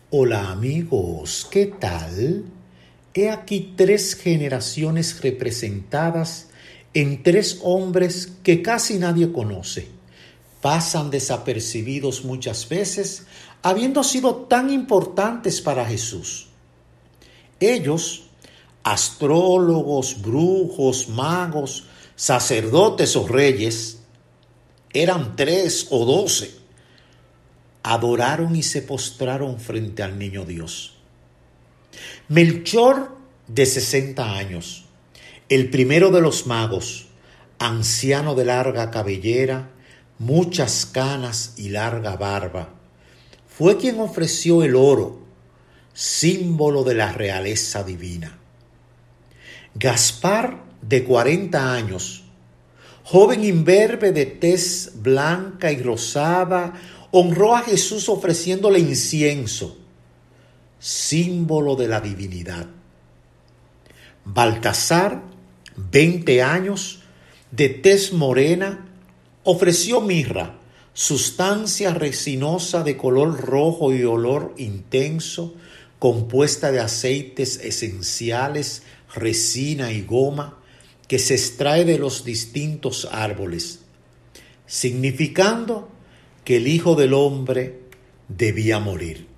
Hola amigos, ¿qué tal? He aquí 3 generaciones representadas en 3 hombres que casi nadie conoce. Pasan desapercibidos muchas veces, habiendo sido tan importantes para Jesús. Ellos, astrólogos, brujos, magos, sacerdotes o reyes, eran 3 o 12. Adoraron y se postraron frente al niño Dios. Melchor, de 60 años, el primero de los magos, anciano de larga cabellera, muchas canas y larga barba, fue quien ofreció el oro, símbolo de la realeza divina. Gaspar, de 40 años, joven imberbe de tez blanca y rosada, honró a Jesús ofreciéndole incienso, símbolo de la divinidad. Baltasar, 20 años, de tez morena, ofreció mirra, sustancia resinosa de color rojo y olor intenso, compuesta de aceites esenciales, resina y goma, que se extrae de los distintos árboles, significando que el Hijo del Hombre debía morir.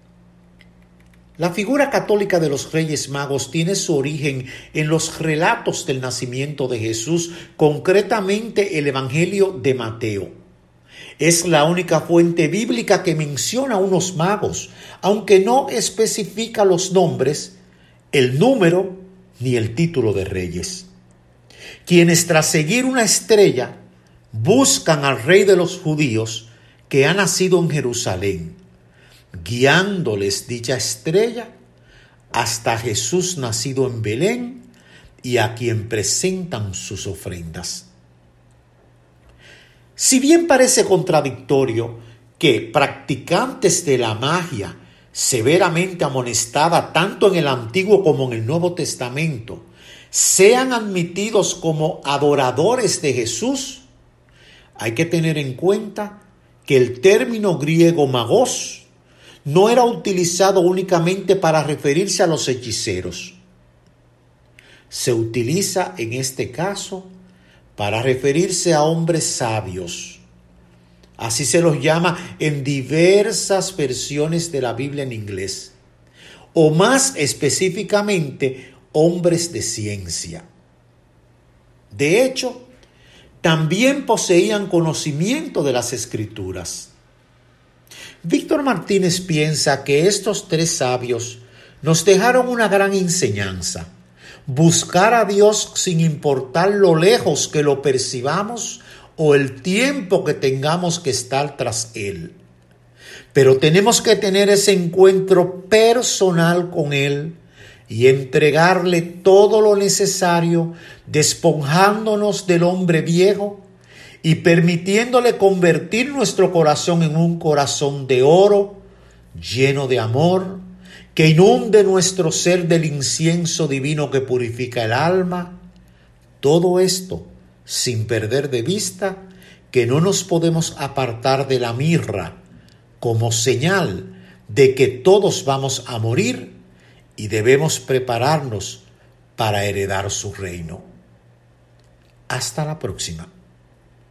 La figura católica de los Reyes Magos tiene su origen en los relatos del nacimiento de Jesús, concretamente el Evangelio de Mateo. Es la única fuente bíblica que menciona a unos magos, aunque no especifica los nombres, el número ni el título de reyes. Quienes tras seguir una estrella buscan al Rey de los judíos que ha nacido en Jerusalén, guiándoles dicha estrella hasta Jesús nacido en Belén y a quien presentan sus ofrendas. Si bien parece contradictorio que practicantes de la magia, severamente amonestada tanto en el Antiguo como en el Nuevo Testamento, sean admitidos como adoradores de Jesús, hay que tener en cuenta que el término griego magos no era utilizado únicamente para referirse a los hechiceros. Se utiliza en este caso para referirse a hombres sabios. Así se los llama en diversas versiones de la Biblia en inglés, o más específicamente, hombres de ciencia. De hecho, también poseían conocimiento de las Escrituras. Víctor Martínez piensa que estos 3 sabios nos dejaron una gran enseñanza: buscar a Dios sin importar lo lejos que lo percibamos o el tiempo que tengamos que estar tras Él. Pero tenemos que tener ese encuentro personal con Él y entregarle todo lo necesario, despojándonos del hombre viejo y permitiéndole convertir nuestro corazón en un corazón de oro, lleno de amor, que inunde nuestro ser del incienso divino que purifica el alma. Todo esto sin perder de vista que no nos podemos apartar de la mirra como señal de que todos vamos a morir y debemos prepararnos para heredar su reino. Hasta la próxima.